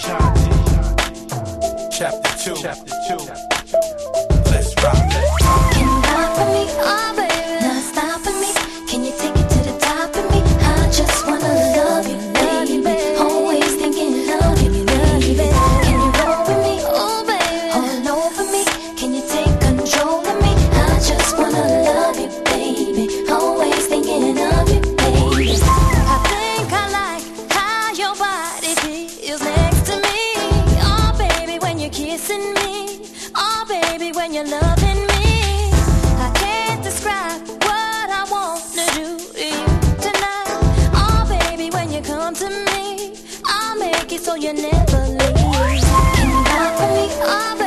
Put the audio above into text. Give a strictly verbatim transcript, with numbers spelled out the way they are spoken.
Chapter two. Chapter two. Let's rock. Can you rock for me? Oh, baby, not stop for me. Can you take it to the top of me? I just wanna love you, baby. Always thinking of you, baby. Can you roll with me? Oh, baby, all over me. Can you take control of me? I just wanna love you, baby. Always thinking of you, baby. I think I like how your body feels next to me. Oh, baby, when you're kissing me. Oh, baby, when you're loving me. I can't describe what I wanna do to you tonight. Oh, baby, when you come to me, I'll make it so you never leave. Can you rock for me? Oh,